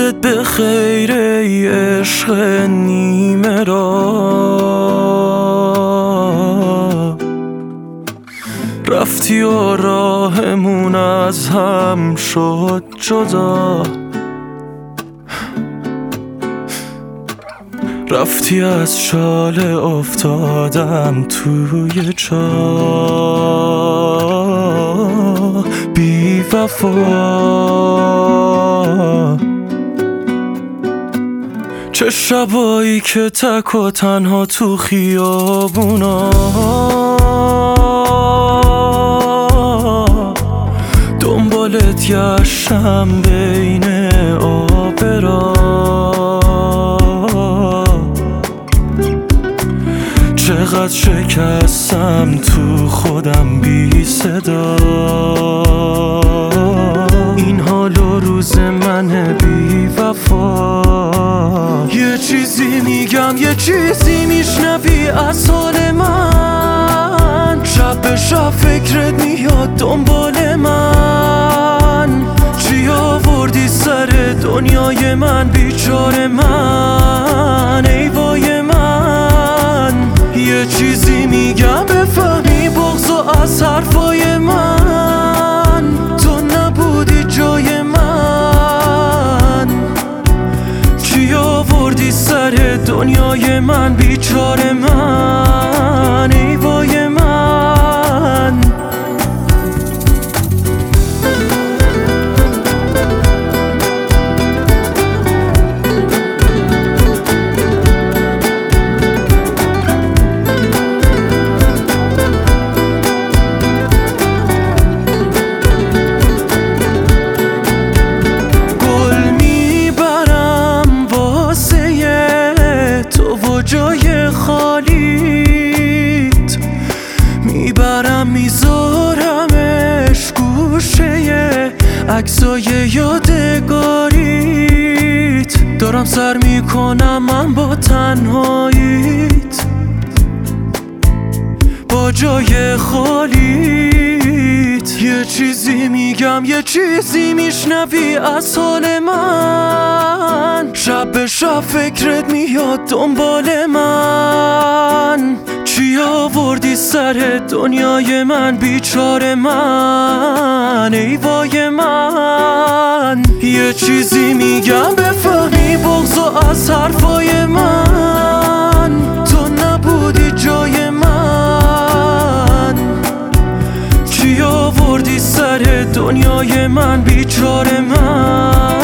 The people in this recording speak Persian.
یادت به خیر ای عشق نیمه را، رفتی و راهمون از هم شد جدا، رفتی از شاله افتادم توی چاه بی وفا. چه شبایی که تک و تنها تو خیابونا دنبالت گشتم بین آبرا، چقدر شکستم تو خودم بی صدا. این حال و روز من بی وفا، یه چیزی میگم یه چیزی میشنوی از حال من، شب به شب فکرت میاد دنبال من. چی آوردی سر دنیای من بیچاره من، ای وای من. یه چیزی میگم بفهمی بغضو از حرفای من، تو نبودی جای من. چی آوردی سر دنیای من بیچاره من، ای وای من. جای خالیت میبرم میذارمش گوشه عکسای یادگاریت، دارم سر میکنم من با تنهاییت با جای خالیت. یه چیزی میگم یه چیزی میشنوی از حال من، شب به شب فکرت میاد دنبال من. چی آوردی سر دنیای من بیچاره من، ای وای من. یه چیزی میگم بفهمی بغضو از حرفای من، تو نبودی جای من. چی آوردی سر دنیای من بیچاره من.